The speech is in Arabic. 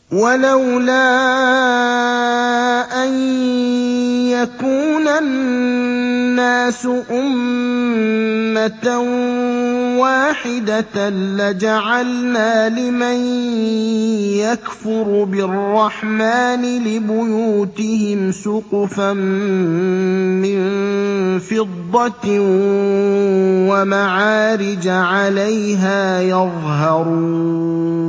وَلَوْلَا أَن يَكُونَ النَّاسُ أُمَّةً وَاحِدَةً لَّجَعَلْنَا لِمَن يَكْفُرُ بِالرَّحْمَٰنِ لِبُيُوتِهِمْ سُقُفًا مِّن فِضَّةٍ وَمَعَارِجَ عَلَيْهَا يَظْهَرُونَ